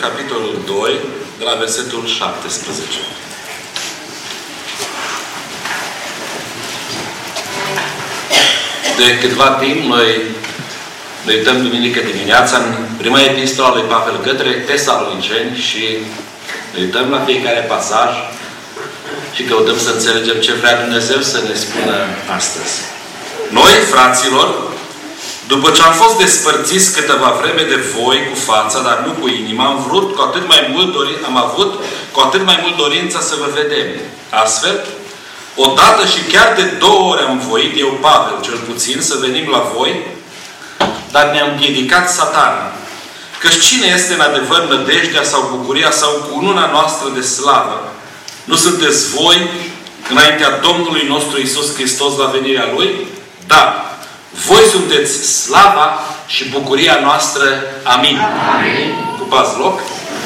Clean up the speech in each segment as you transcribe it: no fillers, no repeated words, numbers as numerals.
capitolul 2, de la versetul 17. De câtva timp, noi ne uităm duminică dimineața în prima epistola lui Pavel către Tesaloniceni și ne uităm la fiecare pasaj și căutăm să înțelegem ce vrea Dumnezeu să ne spună astăzi. Noi, fraților, după ce am fost despărțiți câteva vreme de voi cu fața, dar nu cu inima, am avut cu atât mai mult dorința să vă vedem. Astfel, odată și chiar de 2 ori am voit, eu, Pavel, cel puțin, să venim la voi, dar ne-a împiedicat Satana. Căci cine este în adevăr nădejdea sau bucuria sau cununa noastră de slavă? Nu sunteți voi înaintea Domnului nostru Iisus Hristos la venirea Lui? Da. Voi sunteți slava și bucuria noastră. Amin. Amin. Ocupați loc.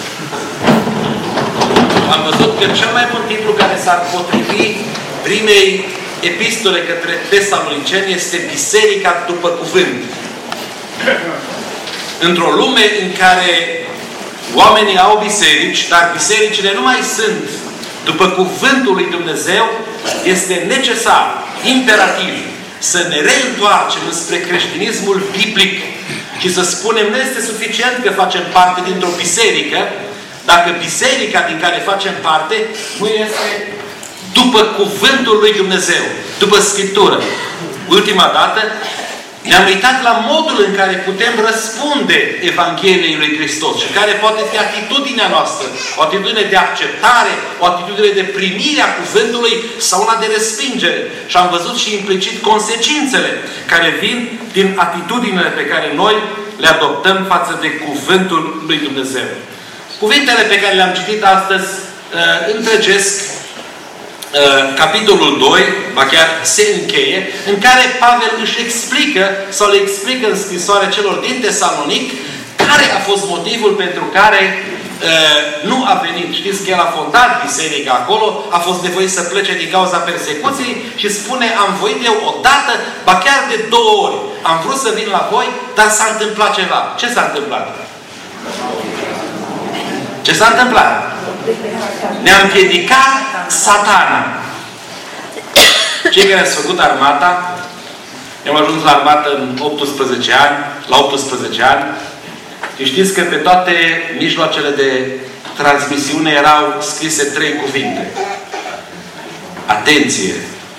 Am văzut că cel mai bun titlu care s-ar potrivi primei epistole către Tesaloniceni este Biserica după cuvânt. Într-o lume în care oamenii au biserici, dar bisericile nu mai sunt după cuvântul lui Dumnezeu, este necesar, imperativ, să ne reîntoarcem spre creștinismul biblic și să spunem, nu este suficient că facem parte dintr-o biserică, dacă biserica din care facem parte nu este după cuvântul lui Dumnezeu, după Scriptură. Ultima dată ne-am uitat la modul în care putem răspunde Evangheliei lui Hristos și care poate fi atitudinea noastră, o atitudine de acceptare, o atitudine de primire a cuvântului sau una de respingere. Și am văzut și implicit consecințele care vin din atitudinile pe care noi le adoptăm față de cuvântul lui Dumnezeu. Cuvintele pe care le-am citit astăzi întregesc capitolul 2, ba chiar se încheie, în care Pavel își explică, sau le explică în scrisoarea celor din Tesalonic, care a fost motivul pentru care nu a venit. Știți că el a fondat biserica acolo, a fost nevoit să plece din cauza persecuției și spune, am voit eu odată, ba chiar de 2 ori. Am vrut să vin la voi, dar s-a întâmplat ceva. Ce s-a întâmplat? Ce s-a întâmplat? Ne-a împiedicat Satana. Cei care ați făcut armata, eu am ajuns la armată în 18 ani, la 18 ani, și știți că pe toate mijloacele de transmisiune erau scrise 3 cuvinte. Atenție!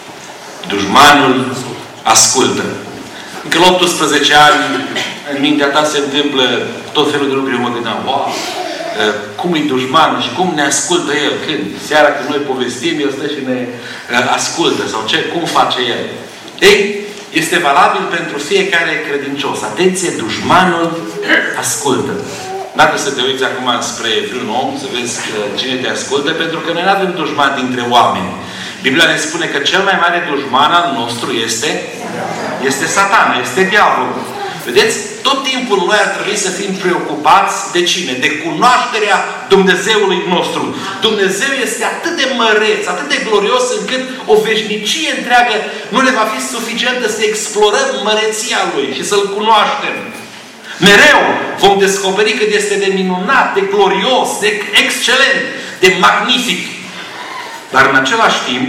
Dușmanul ascultă. Încă la 18 ani, în mintea ta se întâmplă tot felul de lucruri. Eu mă gândeam, wow! Cum e dușmanul și cum ne ascultă el? Când? Seara când noi povestim, el stă și ne ascultă. Sau ce? Cum face el? Ei, este valabil pentru fiecare credincios. Atenție, dușmanul ascultă. Dacă să te uiți acum spre vreun om, să vezi cine te ascultă, pentru că noi nu avem dușman dintre oameni. Biblia ne spune că cel mai mare dușman al nostru este Satana, este diavolul. Vedeți? Tot timpul noi ar trebui să fim preocupați de cine? De cunoașterea Dumnezeului nostru. Dumnezeu este atât de măreț, atât de glorios, încât o veșnicie întreagă nu ne va fi suficientă să explorăm măreția Lui și să-L cunoaștem. Mereu vom descoperi cât este de minunat, de glorios, de excelent, de magnific. Dar în același timp,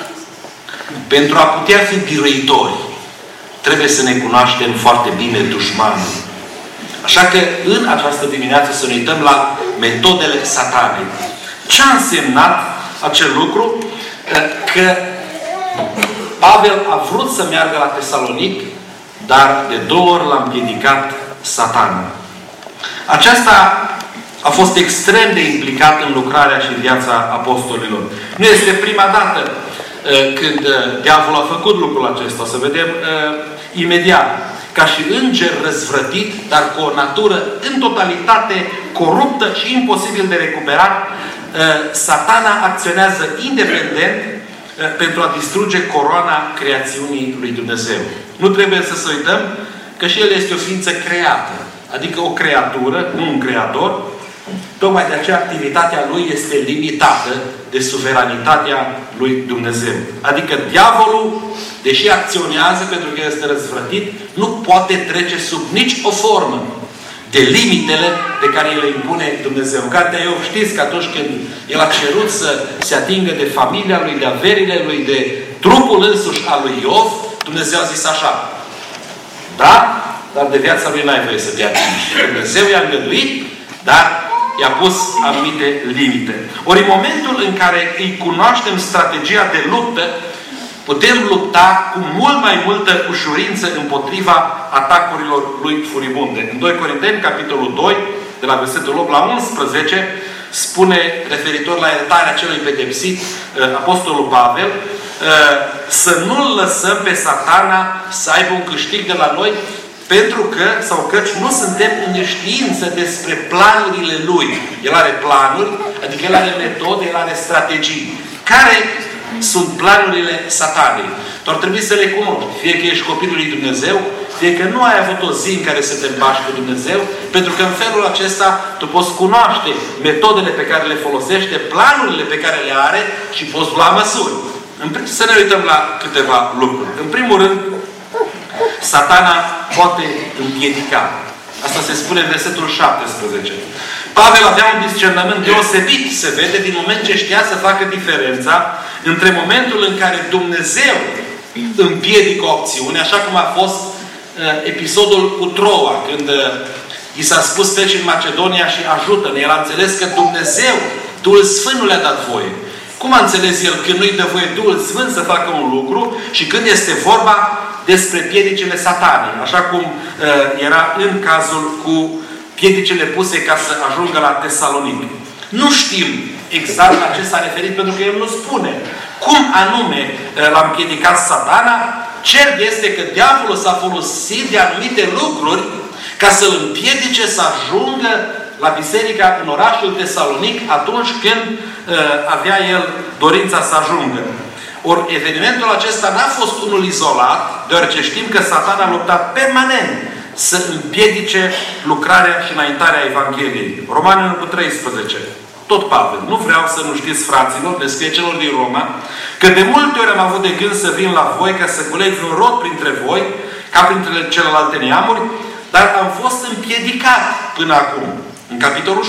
pentru a putea fi biruitori, trebuie să ne cunoaștem foarte bine dușmanul. Așa că în această dimineață să ne uităm la metodele Satanei. Ce a însemnat acel lucru? Că Pavel a vrut să meargă la Tesalonic, dar de 2 ori l-a împiedicat Satana. Aceasta a fost extrem de implicat în lucrarea și în viața apostolilor. Nu este prima dată când diavolul a făcut lucrul acesta. O să vedem imediat. Ca și înger răzvrătit, dar cu o natură în totalitate coruptă și imposibil de recuperat, Satana acționează independent pentru a distruge coroana creațiunii lui Dumnezeu. Nu trebuie să uităm că și el este o ființă creată. Adică o creatură, nu un creator. Tocmai de aceea activitatea lui este limitată de suveranitatea lui Dumnezeu. Adică diavolul, deși acționează pentru că este răzvrătit, nu poate trece sub nici o formă de limitele pe care le impune Dumnezeu. În cartea Iov știți că atunci când el a cerut să se atingă de familia lui, de averile lui, de trupul însuși al lui Iov, Dumnezeu a zis așa: da, dar de viața lui n-ai voie să te atingi. Dumnezeu i-a îngăduit, dar i-a pus anumite limite. Ori în momentul în care îi cunoaștem strategia de luptă, putem lupta cu mult mai multă ușurință împotriva atacurilor lui furibunde. În 2 Corinteni, capitolul 2, de la versetul 8 la 11, spune, referitor la iertarea celui pedepsit, Apostolul Pavel, să nu-l lăsăm pe Satana să aibă un câștig de la noi, pentru că, sau căci, nu suntem în neștiință despre planurile lui. El are planuri, adică el are metode, el are strategii. Care sunt planurile Satanei? Tu ar trebui să le cunoști. Fie că ești copilul lui Dumnezeu, fie că nu ai avut o zi în care să te împaci cu Dumnezeu, pentru că în felul acesta tu poți cunoaște metodele pe care le folosește, planurile pe care le are și poți lua măsuri. Să ne uităm la câteva lucruri. În primul rând, Satana poate împiedica. Asta se spune în versetul 17. Pavel avea un discernământ deosebit, se vede, din moment ce știa să facă diferența între momentul în care Dumnezeu împiedică o acțiune, așa cum a fost episodul cu Troa, când i s-a spus treci în Macedonia și ajută-ne. El a înțeles că Dumnezeu, Duhul Sfânt, nu le-a dat voie. Cum a înțeles el când nu-i dă voie Duhul Sfânt să facă un lucru și când este vorba despre piedicile Satanei? Așa cum era în cazul cu piedicile puse ca să ajungă la Tesalonic. Nu știm exact la ce s-a referit, pentru că el nu spune cum anume l-a împiedicat Satana. Cert este că diavolul s-a folosit de anumite lucruri ca să-l împiedice să ajungă la biserica în orașul Tesalonic atunci când avea el dorința să ajungă. Ori evenimentul acesta n-a fost unul izolat, deoarece știm că Satana a luptat permanent să împiedice lucrarea și înaintarea Evangheliei. Romanul 13. Tot Pavel. Nu vreau să nu știți, fraților, le scrie celor din Roma, că de multe ori am avut de gând să vin la voi ca să culeg un rod printre voi, ca printre celelalte neamuri, dar am fost împiedicat până acum. În capitolul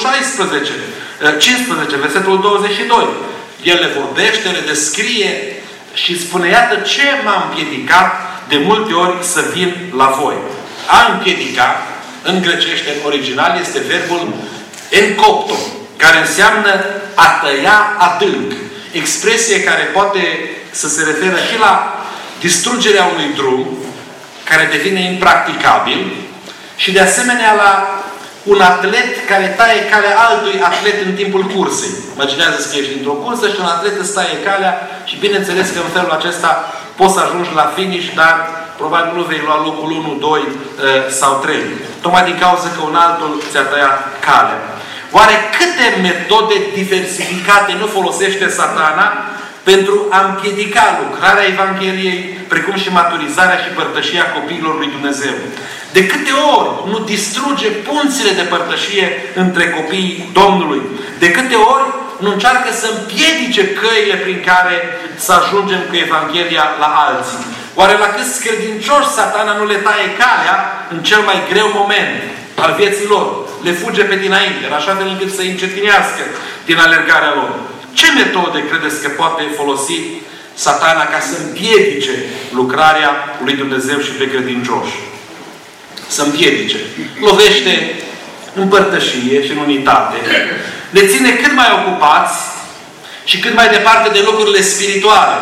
15, versetul 22. El le vorbește, le descrie și spune, iată ce m-a împiedicat de multe ori să vin la voi. A împiedica, în grecește, în original, este verbul encopto, care înseamnă a tăia adânc. Expresie care poate să se referă și la distrugerea unui drum, care devine impracticabil, și de asemenea la un atlet care taie calea altui atlet în timpul cursei. Imaginează că ești într-o cursă și un atlet îți taie calea și bineînțeles că în felul acesta poți să ajungi la finish, dar probabil nu vei lua locul 1, 2 sau 3. Tocmai din cauza că un altul ți-a tăiat calea. Oare câte metode diversificate nu folosește Satana pentru a împiedica lucrarea Evangheliei, precum și maturizarea și părtășia copiilor lui Dumnezeu? De câte ori nu distruge punțile de părtășie între copiii Domnului? De câte ori nu încearcă să împiedice căile prin care să ajungem cu Evanghelia la alții? Oare la câți credincioși Satana nu le taie calea în cel mai greu moment al vieții lor? Le fuge pe dinainte, în așa fel încât să îi încetinească din alergarea lor. Ce metode credeți că poate folosi Satana ca să împiedice lucrarea lui Dumnezeu și pe credincioși? Să împiedice. Lovește în părtășie și în unitate. Le ține cât mai ocupați și cât mai departe de lucrurile spirituale.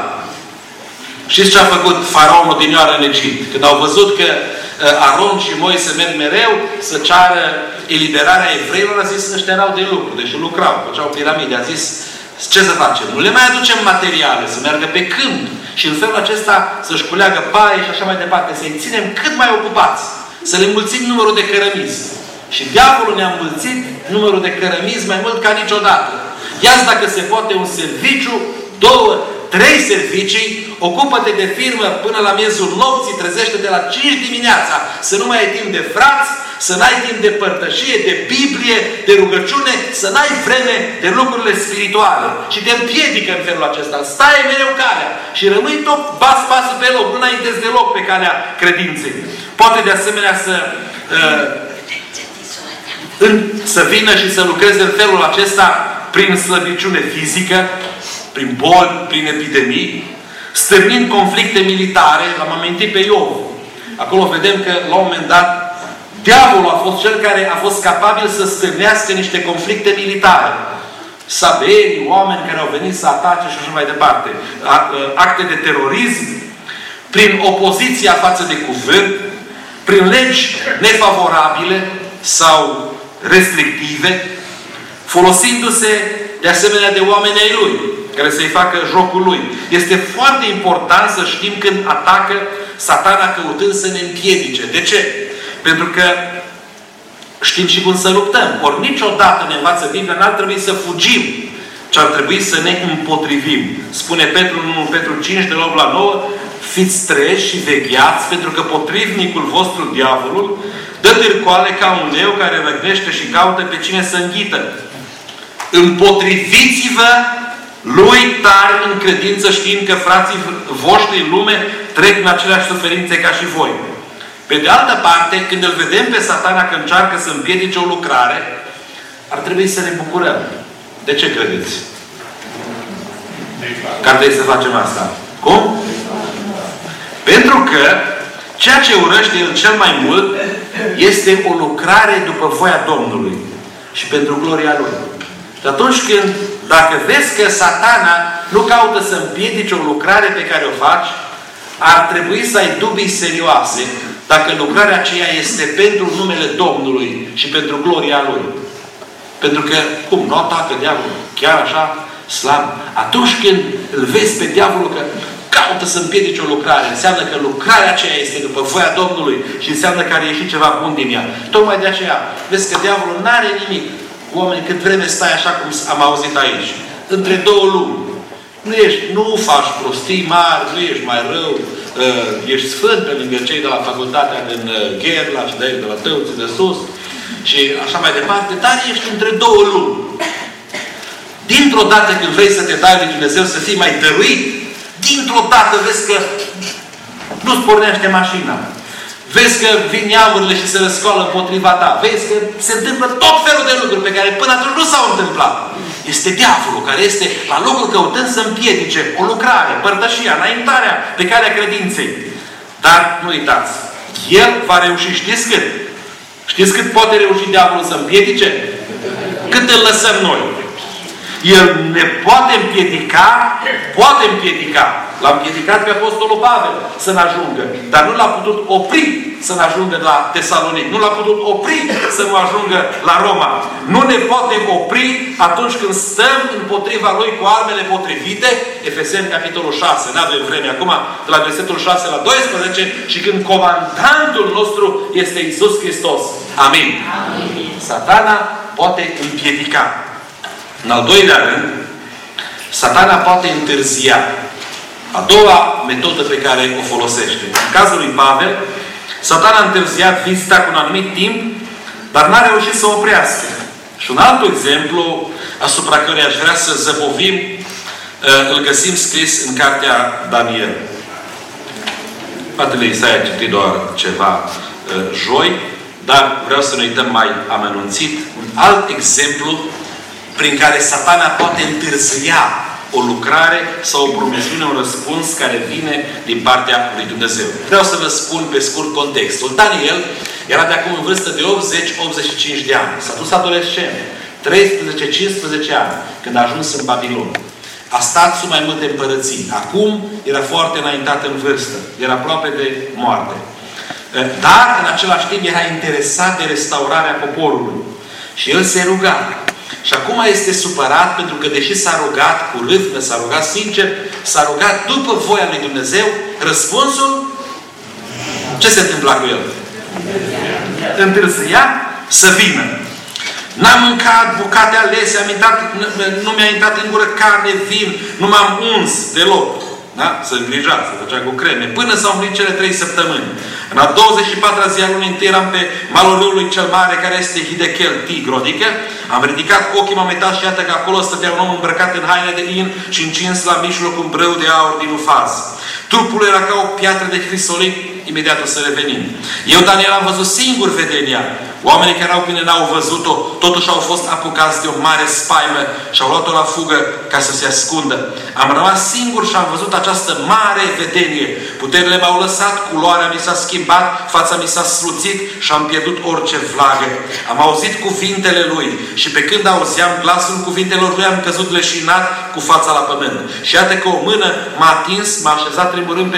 Știți ce a făcut faraonul odinioară în Egipt? Când au văzut că Aron și Moise merg mereu să ceară eliberarea evreilor, a zis, ăștia erau de lucru, deși lucrau, făceau piramide. A zis, ce să facem? Nu le mai aducem materiale, să meargă pe câmp și în felul acesta să-și culeagă paie și așa mai departe. Să-i ținem cât mai ocupați. Să le mulțim numărul de cărămizi. Și diavolul ne-a mulțit numărul de cărămizi mai mult ca niciodată. Ia-ți dacă se poate un serviciu, 2, 3 servicii, ocupă-te de firmă până la miezul nopții, trezește-te la 5 dimineața, să nu mai ai timp de frați, să n-ai timp de părtășie, de Biblie, de rugăciune, să n-ai vreme de lucrurile spirituale. Și te împiedică în felul acesta. Stai mereu calea și rămâi tot pasul pe loc, nu înaintezi deloc pe calea credinței. Poate de asemenea să să vină și să lucreze în felul acesta prin slăbiciune fizică, prin boli, prin epidemii, stârnind conflicte militare. L-am amintit pe Iov. Acolo vedem că, la un moment dat, diavolul a fost cel care a fost capabil să stârnească niște conflicte militare. Saberi, oameni care au venit să atace și așa mai departe. Acte de terorism, prin opoziția față de cuvânt, prin legi nefavorabile sau restrictive, folosindu-se de asemenea de oameni ai lui, care să-i facă jocul lui. Este foarte important să știm când atacă Satana căutând să ne împiedice. De ce? Pentru că știm și cum să luptăm. Ori niciodată ne învață Biblia, n-ar trebui să fugim, ci ar trebui să ne împotrivim. Spune Petru în 1 Petru 5, de la 8 la 9, fiți treji și vegheați, pentru că potrivnicul vostru, diavolul, dă târcoale ca un leu care răgnește și caută pe cine să înghită. Împotriviți-vă lui tare în credință, știind că frații voștri în lume trec în aceleași suferințe ca și voi. Pe de altă parte, când îl vedem pe Satana că încearcă să împiedice o lucrare, ar trebui să ne bucurăm. De ce credeți? Că ar trebui să facem asta. Cum? Pentru că ceea ce urăște el cel mai mult este o lucrare după voia Domnului și pentru gloria Lui. Și atunci când, dacă vezi că Satana nu caută să împiedice o lucrare pe care o faci, ar trebui să ai dubii serioase dacă lucrarea aceea este pentru numele Domnului și pentru gloria Lui. Pentru că, cum, nu atacă diavolul chiar așa slab? Atunci când îl vezi pe diavolul că caută să împiedice o lucrare, înseamnă că lucrarea aceea este după voia Domnului și înseamnă că are ieșit ceva bun din ea. Tocmai de aceea, vezi că diavolul nu are nimic. Oameni, cât vreme stai așa cum am auzit aici, între două lumi. Nu faci prostii mari, nu ești mai rău, ești sfânt pe lângă cei de la facultatea din Gherla și de la Tăuții de sus și așa mai departe, dar ești între două lumi. Dintr-o dată când vrei să te dai lui Dumnezeu să fii mai dăruit, dintr-o dată vezi că nu-ți pornește mașina. Vezi că vin neamurile și se răscoală împotriva ta. Vezi că se întâmplă tot felul de lucruri pe care până atunci nu s-au întâmplat. Este diavolul care este la locul căutând să împiedice o lucrare, părtășia, înaintarea pe calea credinței. Dar nu uitați, el va reuși, știți cât? Știți cât poate reuși diavolul să împiedice? Cât îl lăsăm noi. El ne poate împiedica, L-a împiedicat pe Apostolul Pavel să ne ajungă. Dar nu l-a putut opri să ne ajungă la Tesalonic. Nu l-a putut opri să nu ajungă la Roma. Nu ne poate opri atunci când stăm împotriva lui cu armele potrivite. Efeseni, capitolul 6. N-avem vreme acum, de la versetul 6 la 12. Și când comandantul nostru este Iisus Hristos. Amin. Amin. Satana poate împiedica. În al doilea rând, Satana poate întârzia. A doua metodă pe care o folosește. În cazul lui Pavel, Satana a întârziat vizita cu un anumit timp, dar n-a reușit să o oprească. Și un alt exemplu asupra căruia aș vrea să zăbovim, îl găsim scris în cartea Daniel. Fratele Isaia a citit doar ceva joi, dar vreau să ne uităm mai amănunțit. Un alt exemplu prin care Satana poate întârzia o lucrare sau o promisiune, un răspuns care vine din partea lui Dumnezeu. Vreau să vă spun pe scurt contextul. Daniel era de acum în vârstă de 80-85 de ani. S-a dus adolescent. 13-15 ani când a ajuns în Babilon. A stat sub mai multe împărății. Acum era foarte înaintat în vârstă. Era aproape de moarte. Dar, în același timp, era interesat de restaurarea poporului. Și el se ruga. Și acum este supărat pentru că, deși s-a rugat cu râvnă, s-a rugat sincer, s-a rugat după voia lui Dumnezeu, răspunsul, ce se întâmpla cu el? Întârzia să vină. N-am mâncat bucate alese, nu mi-a intrat în gură carne, vin, nu m-am uns deloc. Da? Să îngrijați, să făcea cu creme. Până s-au împlinit cele 3 săptămâni. În a 24-a zi a lunii întâi eram pe malul râului cel mare, care este Hidechel, Tigru. Adică am ridicat ochii, m-am uitat și iată că acolo stătea un om îmbrăcat în haine de in și încins la mijloc un brâu de aur din Ufaz. Trupul era ca o piatră de crisolit imediat o să revenim. Eu, Daniel, am văzut singur vedenia. Oamenii care erau cu mine n-au văzut-o, totuși au fost apucați de o mare spaimă și au luat-o la fugă ca să se ascundă. Am rămas singur și am văzut această mare vedenie. Puterile m-au lăsat, culoarea mi s-a schimbat, fața mi s-a sluțit și am pierdut orice vlagă. Am auzit cuvintele lui și pe când auzeam glasul cuvintelor lui, am căzut leșinat cu fața la pământ. Și iată că o mână m-a atins, m-a așezat tremurând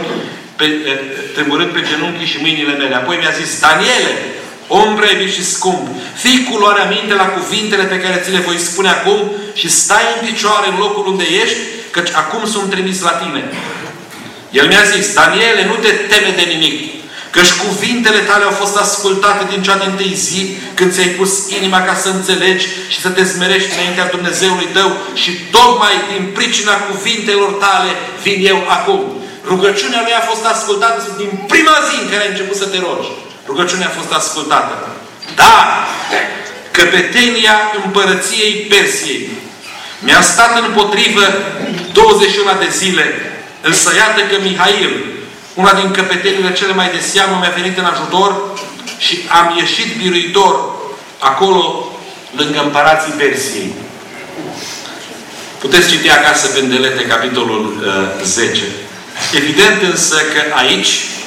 pe genunchi și mâinile mele. Apoi mi-a zis: Daniele, om iubit și scump, fii cu luarea minte la cuvintele pe care ți le voi spune acum și stai în picioare în locul unde ești, căci acum sunt trimis la tine. El mi-a zis: Daniele, nu te teme de nimic, căci cuvintele tale au fost ascultate din cea dintâi zi, când ți-ai pus inima ca să înțelegi și să te smerești înaintea Dumnezeului tău, și tocmai din pricina cuvintelor tale vin eu acum. Rugăciunea lui a fost ascultată din prima zi în care ai început să te rogi. Rugăciunea a fost ascultată. Dar căpetenia împărăției Persiei mi-a stat împotrivă 21 de zile. Însă iată că Mihail, una din căpetenile cele mai de seamă, mi-a venit în ajutor și am ieșit biruitor acolo, lângă împărații Persiei. Puteți citi acasă pe îndelete capitolul 10. Evident însă că aici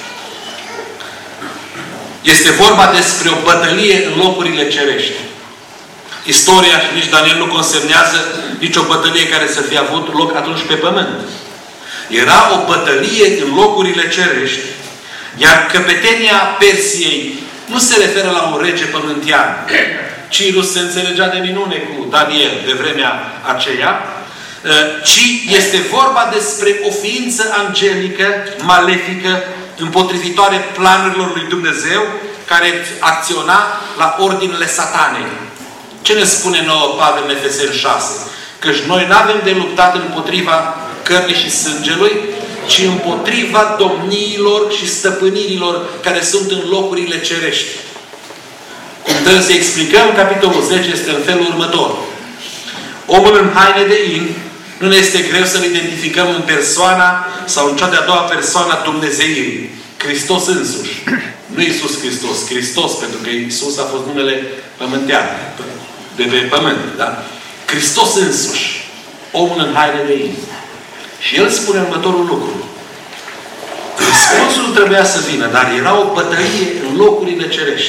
este vorba despre o bătălie în locurile cerești. Istoria și nici Daniel nu consemnează nicio bătălie care să fie avut loc atunci pe pământ. Era o bătălie în locurile cerești, iar căpetenia Persiei nu se referă la un rege pământean. Cirus se înțelegea de minune cu Daniel de vremea aceea, ci este vorba despre o ființă angelică, malefică, împotrivitoare planurilor lui Dumnezeu, care acționa la ordinele satanei. Ce ne spune nouă Pavel în Efeseni 6? Căci noi nu avem de luptat împotriva cărnii și sângelui, ci împotriva domniilor și stăpânirilor care sunt în locurile cerești. Cum trebuie să explicăm, capitolul 10 este în felul următor. Omul în haine de in, nu ne este greu să-L identificăm în persoana sau în cea de-a doua persoană a Dumnezeirii. Hristos însuși. Nu Iisus Hristos. Hristos, pentru că Iisus a fost numele pământean. De pe pământ, da? Hristos însuși. Omul în haine de in. Și El spune următorul lucru. Răspunsul trebuia să vină, dar era o bătălie în locurile cerești.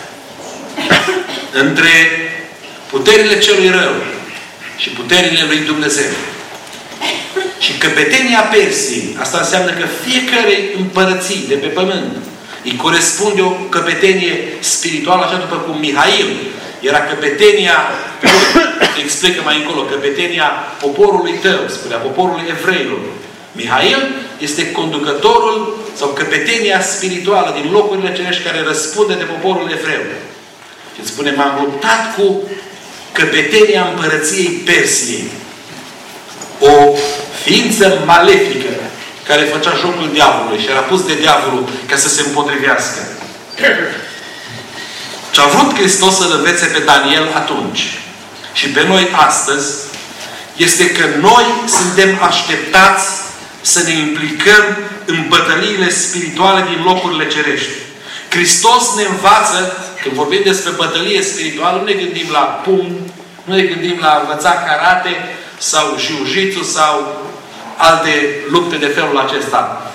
Între puterile celui rău și puterile lui Dumnezeu. Și căpetenia Persiei, asta înseamnă că fiecare împărății de pe pământ îi corespunde o căpetenie spirituală, așa după cum Mihail era căpetenia, explică mai încolo, căpetenia poporului tău, spunea, poporului evreilor. Mihail este conducătorul sau căpetenia spirituală din locurile cerești care răspunde de poporul evreu. Și spune, m-am luptat cu căpetenia împărăției Persiei. O ființă malefică care făcea jocul diavolului și era pus de diavolul ca să se împotrivească. Ce a vrut Hristos să-L învețe pe Daniel atunci și pe noi astăzi este că noi suntem așteptați să ne implicăm în bătăliile spirituale din locurile cerești. Hristos ne învață, când vorbim despre bătălie spirituală, nu ne gândim la pumn, nu ne gândim la învăța karate sau jiu-jitsu sau alte lupte de felul acesta.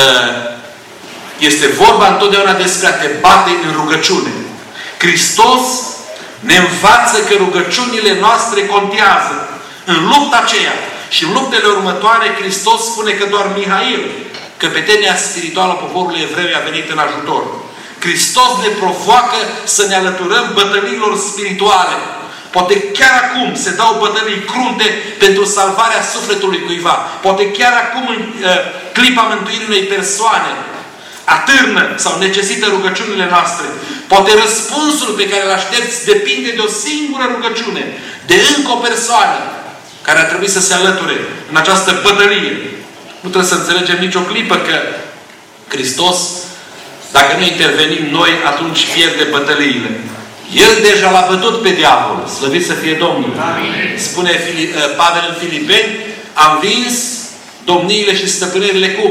Este vorba întotdeauna despre a te bate în rugăciune. Hristos ne învață că rugăciunile noastre contează. În lupta aceea și în luptele următoare, Hristos spune că doar Mihail, căpetenia spirituală a poporului evreu, a venit în ajutor. Hristos ne provoacă să ne alăturăm bătăliilor spirituale. Poate chiar acum se dau bătălii crunte pentru salvarea sufletului cuiva. Poate chiar acum, în clipa mântuirii unei persoane, atârnă sau necesită rugăciunile noastre. Poate răspunsul pe care îl aștepți depinde de o singură rugăciune, de încă o persoană care ar trebui să se alăture în această bătălie. Nu trebuie să înțelegem nicio clipă că Hristos, dacă nu intervenim noi, atunci pierde bătăliile. El deja l-a bătut pe diavol. Slăvit să fie Domnul. Amin. Spune Pavel în Filipeni, am vins domniile și stăpânirile cum?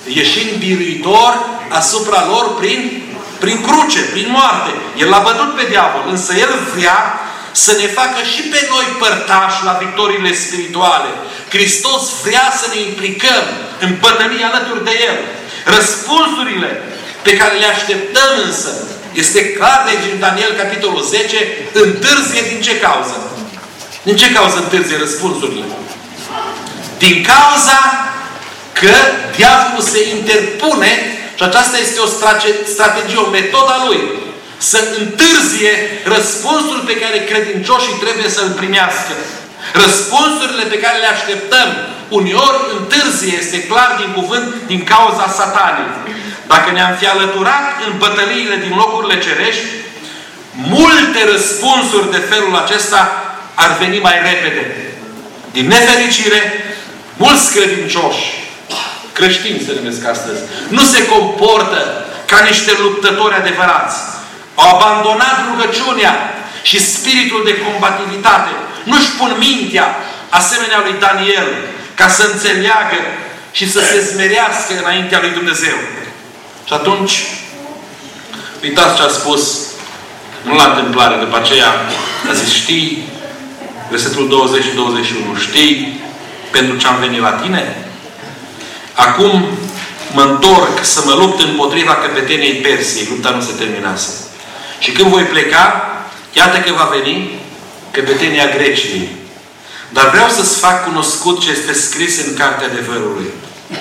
ieșind biruitor asupra lor prin cruce, prin moarte. El l-a bătut pe diavol, însă El vrea să ne facă și pe noi părtași la victoriile spirituale. Hristos vrea să ne implicăm în bătălie alături de El. Răspunsurile pe care le așteptăm însă, este clar de aici în Daniel, capitolul 10, întârzie din ce cauză? Din ce cauză întârzie răspunsurile? Din cauza că diavolul se interpune și aceasta este o strategie, o metodă a lui. Să întârzie răspunsul pe care credincioșii trebuie să-l primească. Răspunsurile pe care le așteptăm uneori întârzie, este clar din cuvânt, din cauza Satanei. Dacă ne-am fi alăturat în bătăliile din locurile cerești, multe răspunsuri de felul acesta ar veni mai repede. Din nefericire, mulți credincioși, creștini se numesc astăzi, nu se comportă ca niște luptători adevărați. Au abandonat rugăciunea și spiritul de combativitate. Nu-și pun mintea, asemenea lui Daniel, ca să înțeleagă și să se smerească înaintea lui Dumnezeu. Și atunci, uitați ce a spus, nu la întâmplare, după aceea a zis, știi, versetul 20 și 21, știi pentru ce am venit la tine? Acum mă întorc să mă lupt împotriva căpeteniei Persiei. Lupta nu se terminase. Și când voi pleca, iată că va veni căpetenia Greciei. Dar vreau să-ți fac cunoscut ce este scris în Cartea Adevărului.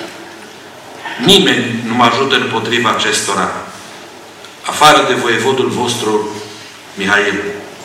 Nimeni nu mă ajută împotriva acestora, afară de voievodul vostru, Mihail.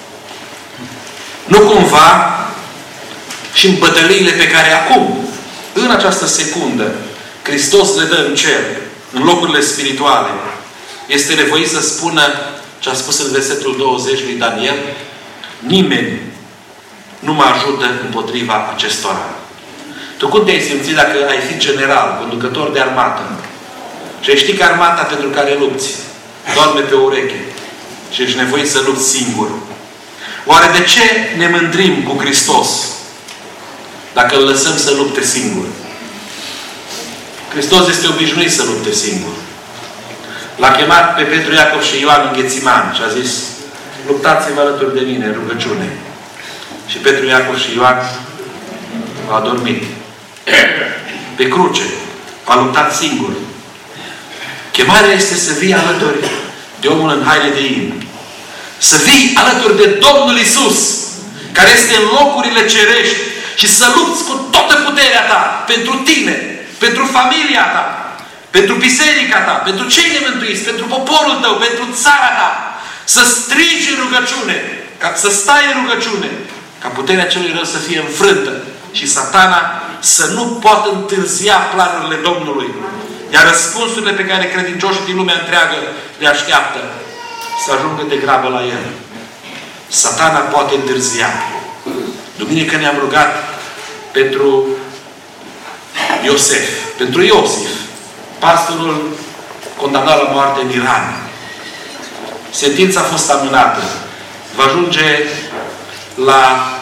Nu cumva și în bătăliile pe care acum, în această secundă, Hristos le dă în cer, în locurile spirituale, este nevoit să spună ce a spus în versetul 20 lui Daniel: nimeni nu mă ajută împotriva acestora. Tu cum te-ai simțit dacă ai fi general, conducător de armată, și ai ști că armata pentru care lupți doarme pe ureche și ești nevoit să lupți singur? Oare de ce ne mândrim cu Hristos dacă îl lăsăm să lupte singur? Hristos este obișnuit să lupte singur. L-a chemat pe Petru, Iacov și Ioan în Ghețiman și a zis: luptați-vă alături de mine în rugăciune. Și Petru, Iacov și Ioan au adormit. Pe cruce a luptat singur. Chemarea este să vii alături de omul în haine de in. Să vii alături de Domnul Iisus, care este în locurile cerești, și să lupți cu toată puterea ta pentru tine, pentru familia ta, pentru biserica ta, pentru cei nemântuiți, pentru poporul tău, pentru țara ta. Să strigi în rugăciune, să stai în rugăciune, ca puterea celui rău să fie înfrântă și Satana să nu poată întârzia planurile Domnului. Iar răspunsurile pe care credincioșii din lumea întreagă le așteaptă să ajungă de grabă la El. Satana poate întârzia. Duminică ne-am rugat pentru Iosef, pentru Iosif, pastorul condamnat la moarte în Iran. Sentința a fost amânată. Va ajunge la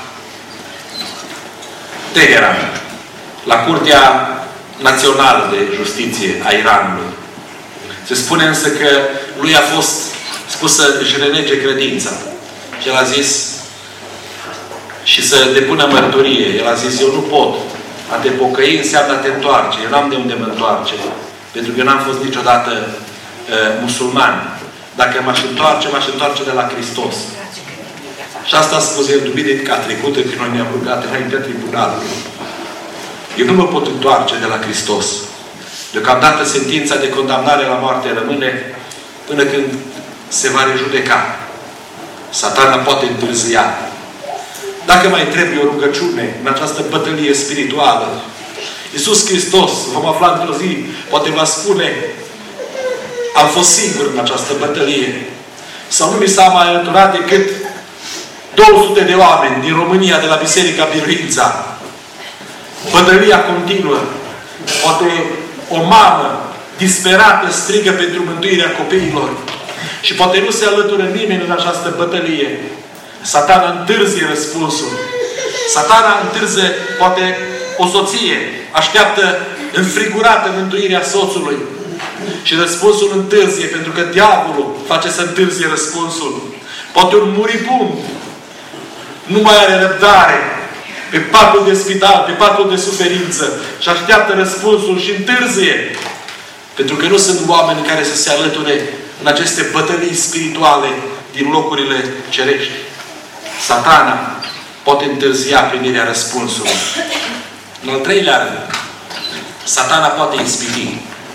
Teheran, la Curtea Națională de Justiție a Iranului. Se spune însă că lui a fost spus să își renege credința. Și el a zis, și să depună mărturie. El a zis: eu nu pot. A te pocăi înseamnă a te întoarce. Eu n-am de unde mă întoarce. Pentru că eu n-am fost niciodată musulman. Dacă m-aș întoarce de la Hristos. Și asta a spus el duminica trecută, când noi ne-am rugat înaintea tribunalului. Eu nu mă pot întoarce de la Hristos. Deocamdată sentința de condamnare la moarte rămâne până când se va rejudeca. Satana poate întârzia. Dacă mai trebuie o rugăciune în această bătălie spirituală, Iisus Hristos, vom afla într-o zi, poate va spune: am fost singur în această bătălie. Sau nu mi s-a mai alăturat decât 200 de oameni din România, de la Biserica Biruința. Bătălia continuă. Poate o mamă disperată strigă pentru mântuirea copiilor. Și poate nu se alătură nimeni în această bătălie. Satana întârzie răspunsul. Satana întârzie, poate o soție așteaptă înfrigurată mântuirea soțului. Și răspunsul întârzie, pentru că diavolul face să întârzie răspunsul. Poate un muribund nu mai are răbdare pe patul de spital, pe patul de suferință și așteaptă răspunsul și întârzie. Pentru că nu sunt oameni care să se alăture în aceste bătălii spirituale din locurile cerești. Satana poate întârzia primirea răspunsului. În al treilea rând, Satana poate ispiti.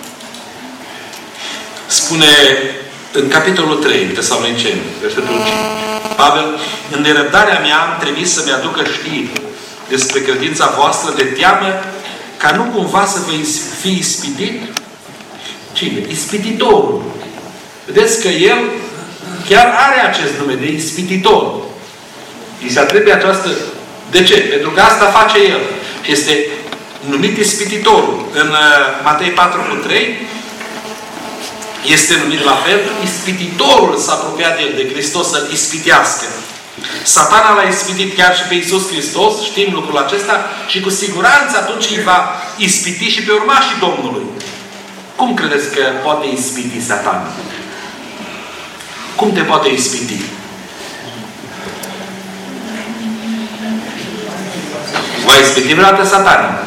Spune în capitolul 3, Tesaloniceni, versetul 5. Pavel, în nerăbdarea mea am trebuit să-mi aducă știri despre credința voastră de teamă ca nu cumva să vă fi ispitit. Cine? Ispititorul. Vedeți că el chiar are acest nume de ispititor. I se atribuie această... De ce? Pentru că asta face el. Și este numit ispititorul. În Matei 4:3 este numit la fel. Ispititorul s-a apropiat de el, de Hristos, să ispitească. Satana l-a ispitit chiar și pe Iisus Hristos, știm lucrul acesta, și cu siguranță atunci îi va ispiti și pe urmașii Domnului. Cum credeți că poate ispiti Satana? Cum te poate ispiti? Va ispiti vreodată Satana?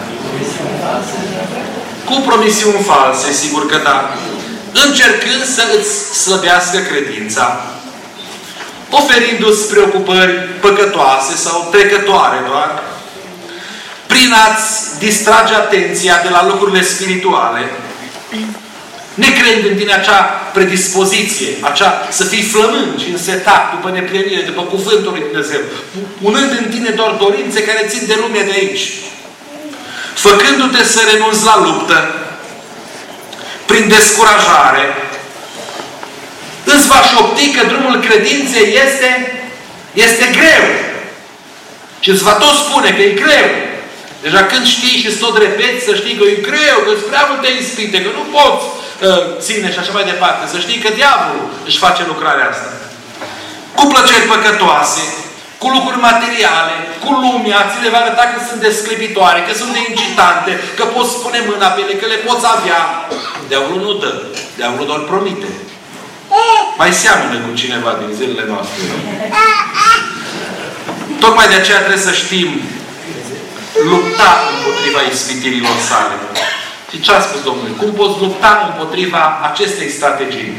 Cu promisiuni false, sigur că da. Încercând să îți slăbească credința, oferindu-ți preocupări păcătoase sau trecătoare doar, prin a-ți distrage atenția de la lucrurile spirituale, necreând în tine acea predispoziție, acea să fii flămând și însetat după neplenire, după cuvântul lui Dumnezeu, punând în tine doar dorințe care țin de lumea de aici, făcându-te să renunți la luptă, prin descurajare, îți va șopti că drumul credinței este greu. Și îți va tot spune că e greu. Deja când știi și îți tot repeți, să știi că e greu, că îți prea multe ispite, că nu poți ține și așa mai departe. Să știi că diavolul își face lucrarea asta. Cu plăceri păcătoase, cu lucruri materiale, cu lumea, ți le va arăta că sunt desclipitoare, că sunt incitante, că poți pune mâna pe ele, că le poți avea. Diavolul nu dă. Diavolul doar promite. Mai seamănă cu cineva din zilele noastre. Tocmai de aceea trebuie să știm lupta împotriva ispitirilor sale. Și ce a spus Domnul? Cum poți lupta împotriva acestei strategii?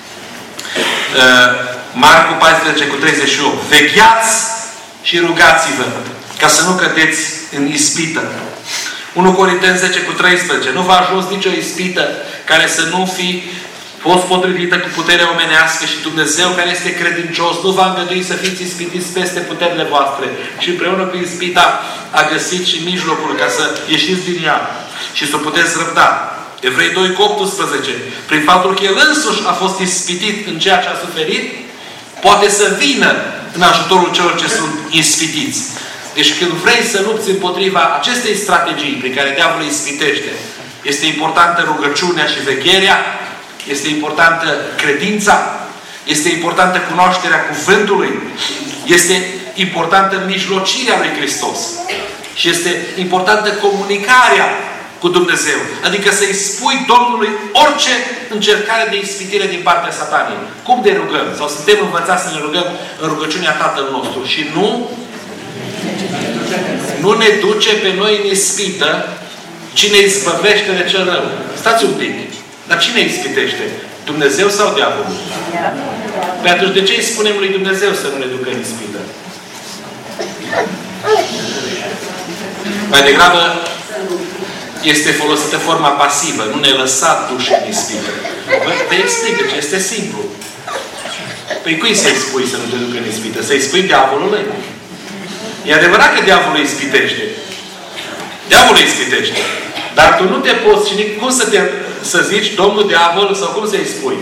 Marcu 14:38. Vegheați și rugați-vă ca să nu cădeți în ispită. 1 Corinteni 10:13. Nu v-a ajuns nicio ispită care să nu fi fost potrivită cu puterea omenească și Dumnezeu, care este credincios, nu va îngădui să fiți ispitiți peste puterile voastre. Și împreună cu ispita a găsit și mijlocul ca să ieșiți din ea și să o puteți răbda. Evrei 2:18. Prin faptul că El însuși a fost ispitit în ceea ce a suferit, poate să vină în ajutorul celor ce sunt ispitiți. Deci când vrei să lupți împotriva acestei strategii prin care diavolul ispitește, este importantă rugăciunea și vegherea, este importantă credința, este importantă cunoașterea cuvântului, este importantă mijlocirea lui Hristos și este importantă comunicarea cu Dumnezeu. Adică să-i spui Domnului orice încercare de ispitire din partea Satanei. Cum de rugăm? Sau suntem învățați să ne rugăm în rugăciunea Tatăl nostru. Și nu ne duce pe noi în ispită, ci ne izbăvește de cel rău. Stați un pic. Dar cine ispitește? Dumnezeu sau diavolul? Păi atunci de ce îi spunem lui Dumnezeu să nu ne ducă în ispită? Mai degrabă este folosită forma pasivă. Nu ne lăsa duși în ispită. Te explică ce este simplu. Păi cui să-i spui să nu te ducă în ispită? Să-i spui diavolului? E adevărat că diavolul ispitește. Diavolul ispitește. Dar tu nu te poți și cum să zici Domnul diavol sau cum să-i spui?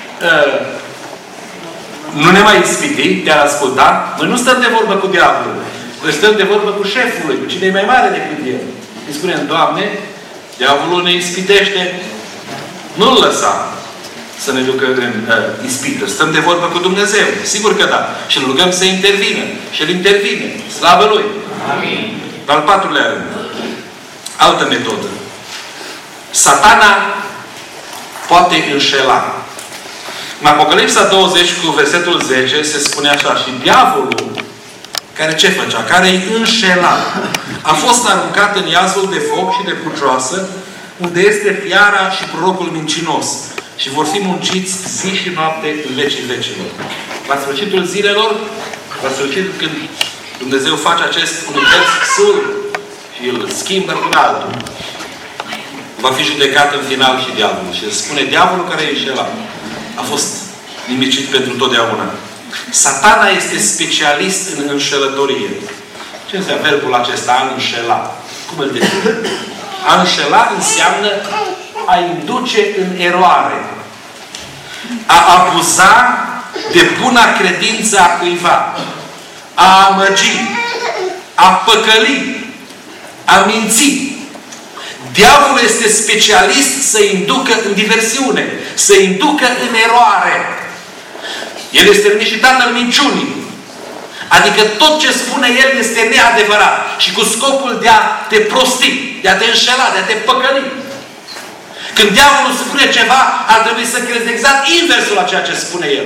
Nu ne mai ispiti, te-ar asculta. Noi nu stăm de vorbă cu diavolul. Noi stăm de vorbă cu șefului, cu cine e mai mare decât el. Îi spunem, Doamne, diavolul ne ispitește. Nu-l lăsa să ne ducă în ispită. Stăm de vorbă cu Dumnezeu. Sigur că da. Și îl rugăm să intervină. Și el intervine. Slavă Lui. Amin. Al patrulea rând. Altă metodă. Satana poate înșela. În Apocalipsa 20 cu versetul 10 se spune așa: și diavolul, care ce făcea? Care îi înșela, a fost aruncat în iazul de foc și de pucioasă, unde este fiara și prorocul mincinos. Și vor fi munciți zi și noapte în vecii vecilor. La sfârșitul zilelor, la sfârșitul când Dumnezeu face acest univers sul și îl schimbă cu altul, va fi judecat în final și diavolul. Și se spune diavolul care îi înșela a fost nimicit pentru totdeauna. Satana este specialist în înșelătorie. Ce înseamnă verbul acesta, a înșela? Cum îl define? A înșela înseamnă a induce în eroare. A abuza de buna credință a cuiva. A amăgi. A păcăli. A minți. Diavolul este specialist să inducă în diversiune, să inducă în eroare. El este numit și tatăl minciunii. Adică tot ce spune el este neadevărat. Și cu scopul de a te prosti, de a te înșela, de a te păcăli. Când diavolul spune ceva, ar trebui să crezi exact inversul la ceea ce spune el.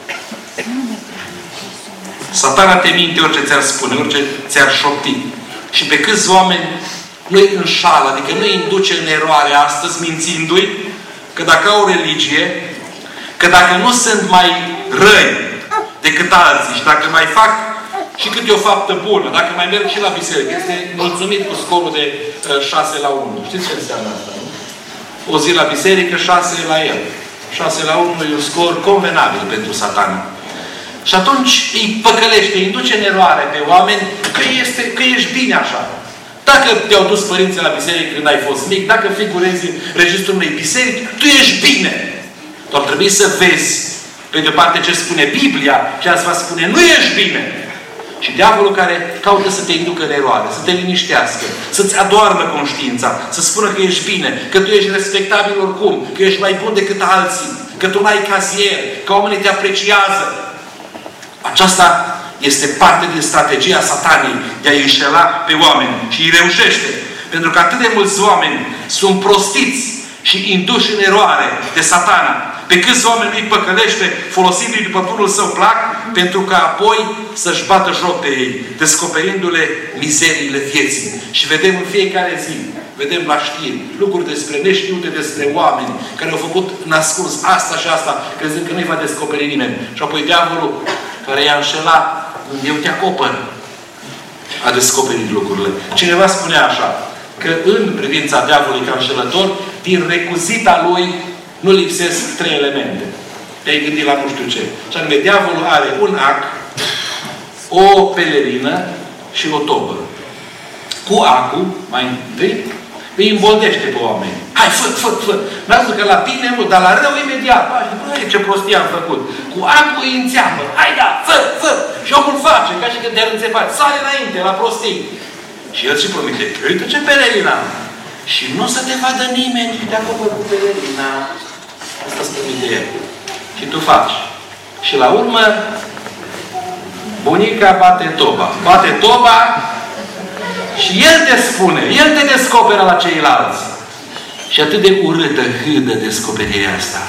Satana te minte orice ți-ar spune, orice ți-ar șopti. Și pe câți oameni nu-i înșală, adică nu-i induce în eroare astăzi, mințindu-i că dacă au religie, că dacă nu sunt mai răi decât alții și dacă mai fac și câte o faptă bună, dacă mai merg și la biserică, este mulțumit cu scorul de 6 la 1. Știți ce înseamnă asta, nu? O zi la biserică, 6 la el. 6 la 1 e un scor convenabil pentru Satana. Și atunci îi păcălește, îi induce în eroare pe oameni că ești bine așa. Dacă te-au dus părinții la biserică când ai fost mic, dacă figurezi în registrul unei biserici, tu ești bine. Tu ar trebui să vezi, pe de-o parte, ce spune Biblia și asta va spune, nu ești bine. Și diavolul care caută să te inducă în eroare, să te liniștească, să-ți adoarmă conștiința, să spună că ești bine, că tu ești respectabil oricum, că ești mai bun decât alții, că tu n-ai cazier, că oamenii te apreciază. Aceasta este parte din strategia Satanei de a înșela pe oameni. Și îi reușește. Pentru că atât de mulți oameni sunt prostiți și induși în eroare de Satana. Pe câți oameni îi păcălește folosindu-i după bunul său plac, pentru că apoi să-și bată joc de ei, descoperindu-le mizeriile vieții. Și vedem în fiecare zi, vedem la știri, lucruri despre neștiute despre oameni care au făcut nascurs asta și asta, crezând că nu-i va descoperi nimeni. Și apoi diavolul care i-a înșelat, eu te acopăr, a descoperit lucrurile. Cineva spunea așa, că în privința diavolului ca înșelător, din recuzita lui nu lipsesc 3 elemente. Te-ai gândit la nu știu ce. Și anume, diavolul are un ac, o pelerină și o tobă. Cu acul, mai întâi, îi îmboldește pe oameni. Hai, fă! N-a zis că la bine, dar la rău imediat. Băi, ce prostie am făcut. Cu acul îi înțeapă. Hai, da, fă! Și omul face, ca și când te-ar înțepa. Sare înainte, la prostii. Și el și promite, uite ce pelerină am. Și nu să te vadă nimeni și te acoperi cu pelerina. Asta îți promite el. Și tu faci. Și la urmă, bunica bate toba. Bate toba și el te spune, el te descoperă la ceilalți. Și atât de urâtă, hâdă descoperirea asta.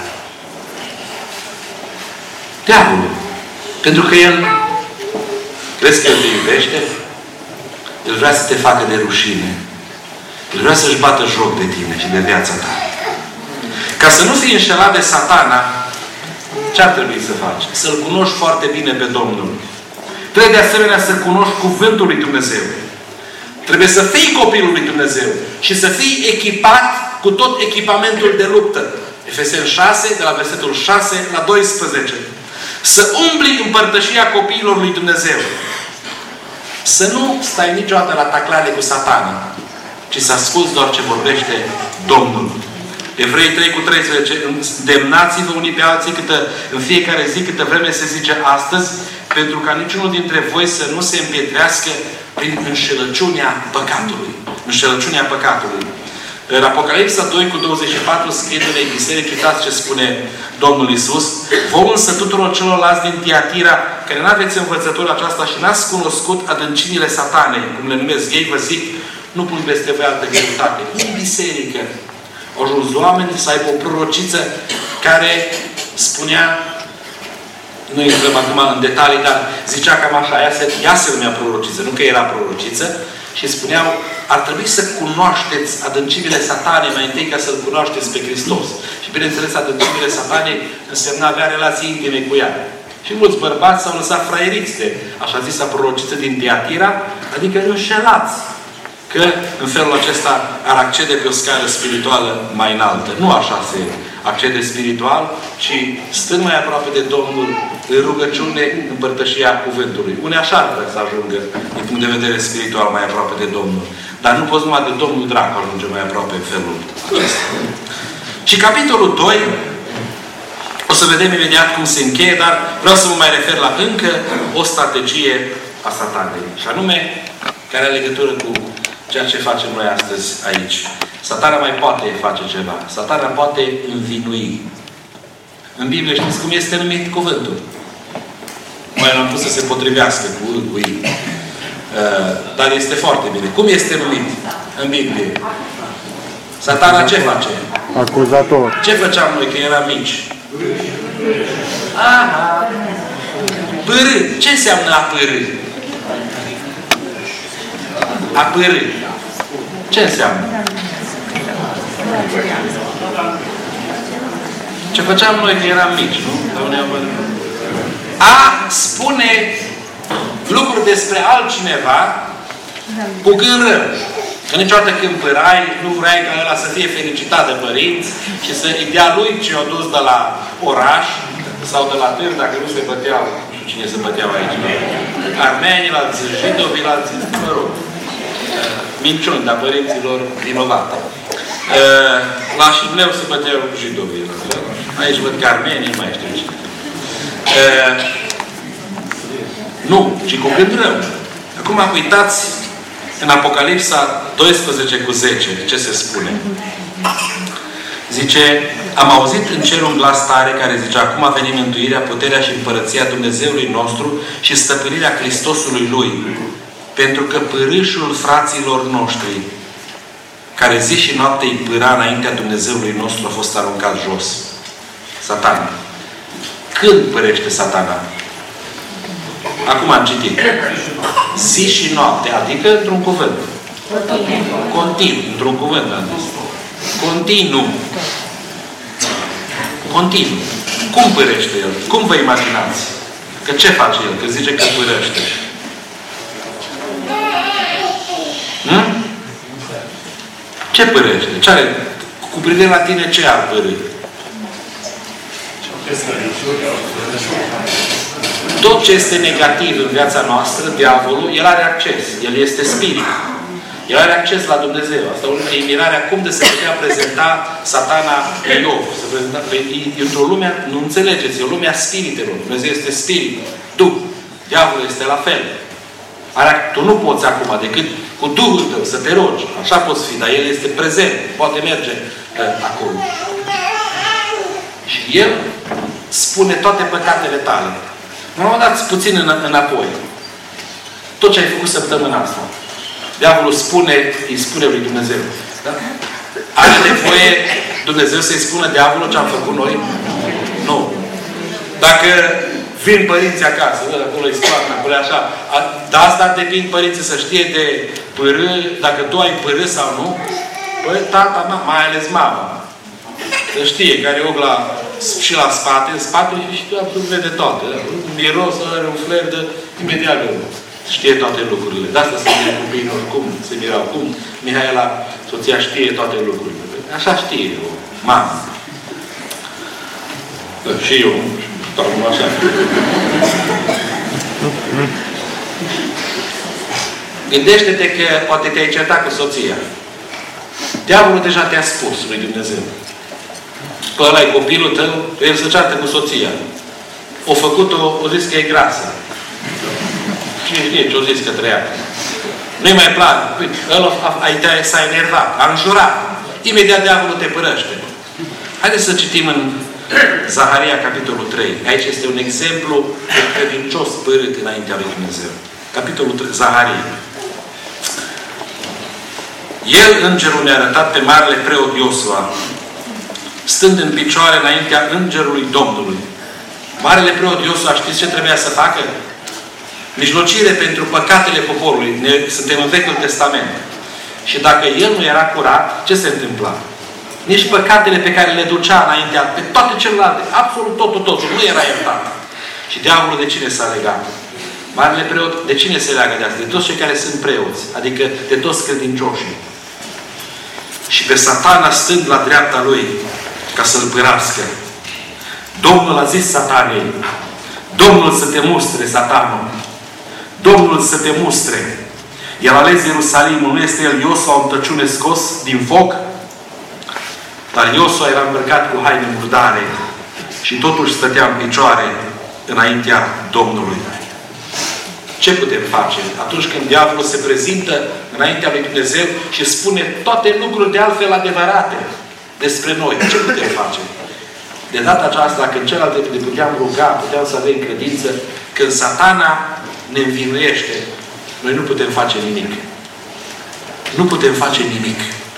Diavolul. Pentru că el, crezi că el te iubește? El vrea să te facă de rușine. El vrea să-și bată joc de tine și de viața ta. Ca să nu fii înșelat de Satana, ce ar trebui să faci? Să-L cunoști foarte bine pe Domnul. Trebuie de asemenea să cunoști Cuvântul lui Dumnezeu. Trebuie să fii copilul lui Dumnezeu și să fii echipat cu tot echipamentul de luptă. Efeseni 6, de la versetul 6 la 12. Să umbli în părtășia copiilor lui Dumnezeu. Să nu stai niciodată la taclare cu Satana, ci să asculți doar ce vorbește Domnul. Evrei 3:13. Îndemnați-vă unii pe alții în fiecare zi câtă vreme se zice astăzi, pentru ca niciunul dintre voi să nu se împietrească prin înșelăciunea păcatului. Înșelăciunea păcatului. În Apocalipsa 2:24 scrie unei biserici, uitați ce spune Domnul Iisus. Vouă însă tuturor celorlalți din Tiatira, care n-aveți învățătura aceasta și n-ați cunoscut adâncimile Satanei, cum le numesc ei, vă zic, nu pun peste voi altă greutate. În biserică, Au ajuns oameni să aibă o prorociță care spunea, nu intrăm acum în detalii, dar zicea cam așa, ea se numea prorociță, nu că era prorociță, și spuneau, ar trebui să cunoașteți adâncimile satanei mai întâi ca să-L cunoașteți pe Hristos. Și bineînțeles, adâncimile satanei însemna avea relații intime cu ea. Și mulți bărbați s-au lăsat fraieriți de așa zisa prorociță din Tiatira, adică înșelați. Că în felul acesta ar accede pe o scară spirituală mai înaltă. Nu așa se accede spiritual, ci stând mai aproape de Domnul, în rugăciune, în părtășia cuvântului. Unii așa ar vrea să ajungă, din punct de vedere spiritual, mai aproape de Domnul. Dar nu poți numai de Domnul Dracu ajunge mai aproape în felul acesta. Și capitolul 2, o să vedem imediat cum se încheie, dar vreau să mă mai refer la încă o strategie a satanei. Și anume, care are legătură cu ceea ce facem noi astăzi aici. Satana mai poate face ceva. Satana poate învinui. În Biblie știți cum este numit cuvântul. Mai l-am pus să se potrivească cu ei. Dar este foarte bine. Cum este numit în Biblie? Satana ce face? Acuzator. Ce făceam noi când eram mici? Aha! Pârâ. Ce înseamnă a pârâ? A pârâ. Ce înseamnă? Ce făceam noi când eram mici, nu? A spune lucruri despre altcineva cu gând rău. Că niciodată când părai, nu vrei ca ăla să fie felicitat de părinți și să-i dea lui ce i-a dus de la oraș sau de la târg, dacă nu se băteau, nu știu cine se băteau aici, armenii, la jidovii, la mă rog, minciuni, dar părinților vinovate. La Șibleu se băteau jidovii. Aici văd că armenii, mai știu cine. Nu, ci cu gând rău. Acum uitați în Apocalipsa 12:10, ce se spune? Zice, am auzit în cer un glas tare care zice, acum a venit mântuirea, puterea și împărăția Dumnezeului nostru și stăpânirea Hristosului Lui. Pentru că pârâșul fraților noștri, care zi și noapte îi pâra înaintea Dumnezeului nostru, a fost aruncat jos. Satana. Când părește Satana? Acum am citit. Zi și noapte, adică într-un cuvânt. Continuu. Într-un cuvânt am zis. Continuu. Continuu. Cum părește el? Cum vă imaginați? Că ce face el? Că zice că părește. Ce părește? Ce are? Cu privire la tine, ce ar părâi? Tot ce este negativ în viața noastră, diavolul, el are acces. El este spirit. El are acces la Dumnezeu. Asta e mirarea cum de se putea prezenta Satana pe Iov. Într-o lume, nu înțelegeți, e o lume a spiritelor. Dumnezeu este spirit. Duh. Diavolul este la fel. Tu nu poți acum decât cu Duhul tău să te rogi. Așa poți fi, dar El este prezent. Poate merge acolo. Și El spune toate păcatele tale. Nu dați puțin înapoi. Tot ce ai făcut săptămâna asta. Diavolul îi spune lui Dumnezeu. Da? Are nevoie Dumnezeu să-i spună diavolul ce am făcut noi? Nu. Dacă vin părinții acasă, acolo îi scoată, acolo așa. Dar asta depind părinții să știe de pârâ, dacă tu ai pârâ sau nu. Păi tata, mai ales mama. Să știe, care og și la spate, în spate și tu absolut vede toate. Miros, are un flair de imediat știe toate lucrurile. De asta se miră copiii oricum, se mirau cum. Mihaela, soția, știe toate lucrurile. Așa știe o mamă. Și eu, stau așa. Gândește-te că poate te-ai certat cu soția. Diavolul deja te-a spus lui Dumnezeu. Că ăla e copilul tău, el se ceartă cu soția. O făcut-o, o zis că e grasă. Cine știe ce o zis că trăia. Nu-i mai plan. Ăla s-a enervat, a înjurat. Imediat diavolul te părăște. Haideți să citim în Zaharia, capitolul 3. Aici este un exemplu de credincios părât înaintea lui Dumnezeu. Capitolul 3, Zaharia. El, îngerul, mi-a arătat pe marele preot Iosua, stând în picioare înaintea îngerului Domnului. Marele preot Iosua, știți ce trebuia să facă? Mijlocire pentru păcatele poporului. Suntem în Vechiul Testament. Și dacă el nu era curat, ce se întâmpla? Nici păcatele pe care le ducea înaintea, pe toate celelalte, absolut totul, nu era iertat. Și diavolul de cine s-a legat? Marele preot, de cine se leagă de asta? De toți cei care sunt preoți. Adică de toți credincioșii. Și pe Satana stând la dreapta lui, ca să-l pârască. Domnul a zis Satanei, Domnul să te mustre, Satanul. Domnul să te mustre. El a ales Ierusalimul, nu este el Iosua în tăciune scos din foc? Dar Iosua era îmbrăcat cu haine murdare și totuși stătea în picioare înaintea Domnului. Ce putem face atunci când diavolul se prezintă înaintea lui Dumnezeu și spune toate lucruri de altfel adevărate despre noi? Ce putem face? De data aceasta, când celelalte ne puteam ruga, puteam să avem credință, când Satana ne învinuiește, noi nu putem face nimic. Nu putem face nimic.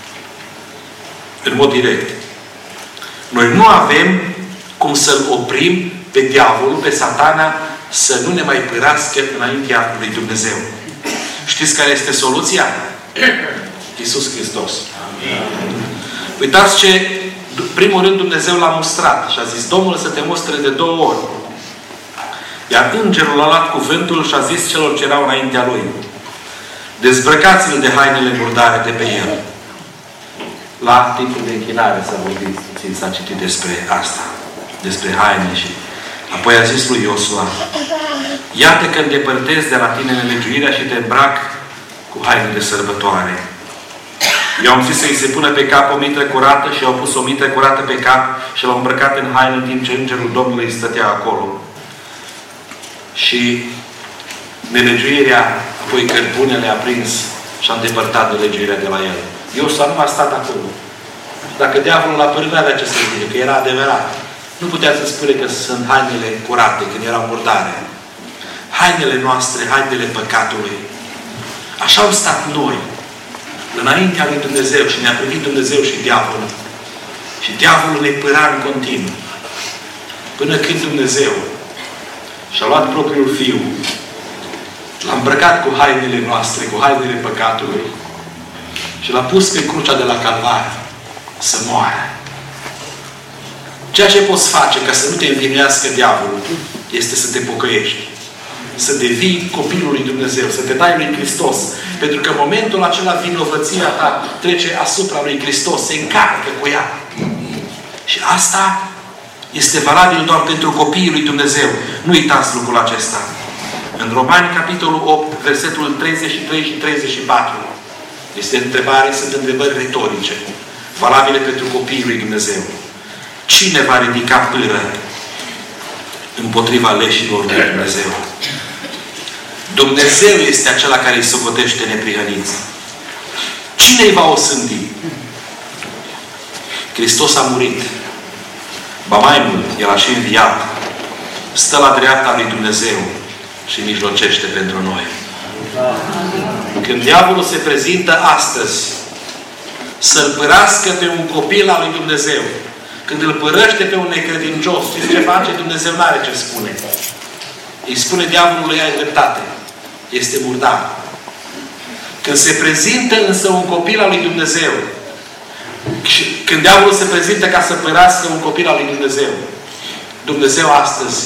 În mod direct. Noi nu avem cum să-l oprim pe diavolul, pe Satana, să nu ne mai pârască înaintea lui Dumnezeu. Știți care este soluția? Iisus Hristos. Amin. Uitați ce, primul rând, Dumnezeu l-a mustrat și a zis, Domnul să te mustre de 2 ori. Iar îngerul a luat cuvântul și a zis celor ce erau înaintea lui, dezbrăcați-l de hainele murdare de pe el. La timpul de închinare s-a vorbit, s-a citit despre asta, despre haine și apoi a zis lui Iosua, iată că îndepărtezi de la tine nelegiuirea și te îmbrac cu haine de sărbătoare. Eu am zis să-i se pună pe cap o mitră curată și au pus o mitră curată pe cap și l-au îmbrăcat în haine în timp ce îngerul Domnului stătea acolo. Și nelegiuirea, apoi cărbunele a prins și a îndepărtat nelegiuirea de la el. Iosua nu a stat acolo. Dacă diavolul l-a părât, n-avea ce să zice, că era adevărat. Nu putea să spune că sunt hainele curate, când erau murdare. Hainele noastre, hainele păcatului. Așa am stat noi, înaintea lui Dumnezeu și ne-a privit Dumnezeu și diavolul. Și diavolul ne pâra în continuu. Până când Dumnezeu și-a luat propriul Fiu, l-a îmbrăcat cu hainele noastre, cu hainele păcatului și l-a pus pe crucea de la Calvar să moară. Ceea ce poți face ca să nu te învinuiască diavolul este să te pocăiești. Să devii copilul lui Dumnezeu. Să te dai lui Hristos. Pentru că în momentul acela vinovăția ta trece asupra lui Hristos. Se încarcă cu ea. Și asta este valabil doar pentru copiii lui Dumnezeu. Nu uitați lucrul acesta. În Romani, capitolul 8, versetul 33 și 34. Este întrebare, sunt întrebări retorice. Valabile pentru copiii lui Dumnezeu. Cine va ridica pâră împotriva leșilor lui Dumnezeu? Dumnezeu este acela care îi socotește neprihăniți. Cine îi va osândi? Hristos a murit. Ba mai mult, El a și înviat. Stă la dreapta lui Dumnezeu și mijlocește pentru noi. Când diavolul se prezintă astăzi să-l părască pe un copil al lui Dumnezeu, când îl părăște pe un necredincios, știți ce face? Dumnezeu n-are ce spune. Îi spune diavolului, ai dreptate. Este murdar. Când se prezintă însă un copil al lui Dumnezeu, când diavolul se prezintă ca să părască un copil al lui Dumnezeu, Dumnezeu astăzi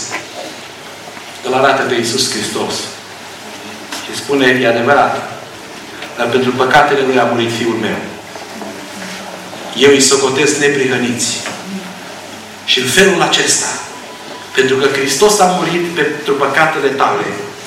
îl arată pe Iisus Hristos. Și spune, e adevărat, dar pentru păcatele Lui a murit Fiul meu. Eu îi socotesc neprihăniți. Și în felul acesta, pentru că Hristos a murit pentru păcatele tale,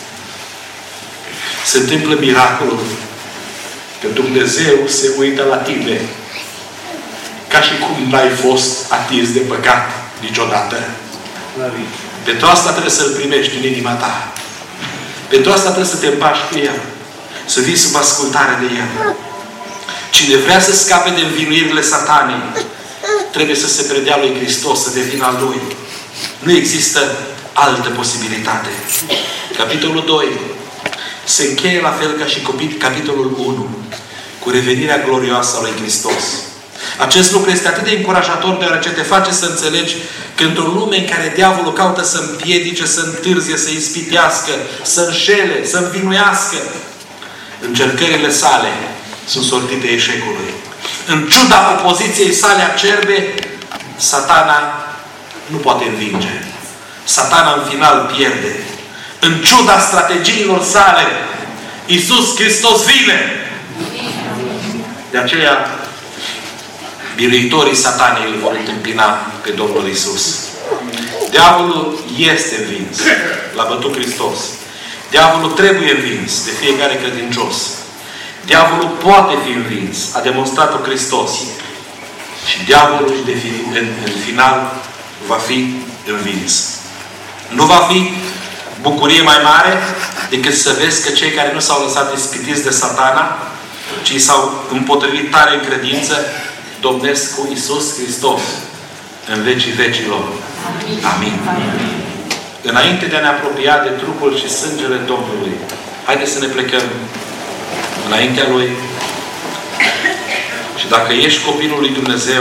se întâmplă miracolul că Dumnezeu se uită la tine ca și cum n-ai fost atins de păcat niciodată. Pentru asta trebuie să-L primești în inima ta. Pentru asta trebuie să te împași cu El. Să vii sub ascultare de El. Cine vrea să scape de învinuirile Satanei, trebuie să se predea lui Hristos, să devină al Lui. Nu există altă posibilitate. Capitolul 2 se încheie la fel ca și capitolul 1. cu revenirea glorioasă a lui Hristos. Acest lucru este atât de încurajator, deoarece te face să înțelegi că într-o lume în care diavolul caută să împiedice, să întârzie, să ispitească, să înșele, să învinuiască, încercările sale sunt sortite eșecului. În ciuda opoziției sale acerbe, Satana nu poate învinge. Satana în final pierde. În ciuda strategiilor sale, Iisus Hristos vine. De aceea, biruitorii Satanei îl vor întâmpina pe Domnul Iisus. Diavolul este învins. L-a bătut Hristos. Diavolul trebuie învins de fiecare credincios. Diavolul poate fi învins. A demonstrat-o Hristos. Și diavolul în final va fi învins. Nu va fi bucurie mai mare decât să vezi că cei care nu s-au lăsat ispitiți de Satana, ci s-au împotrivit tare în credință, domnesc cu Iisus Hristos în vecii vecilor. Amin. Înainte de a ne apropia de trupul și sângele Domnului, haideți să ne plecăm înaintea Lui. Și dacă ești copilul lui Dumnezeu,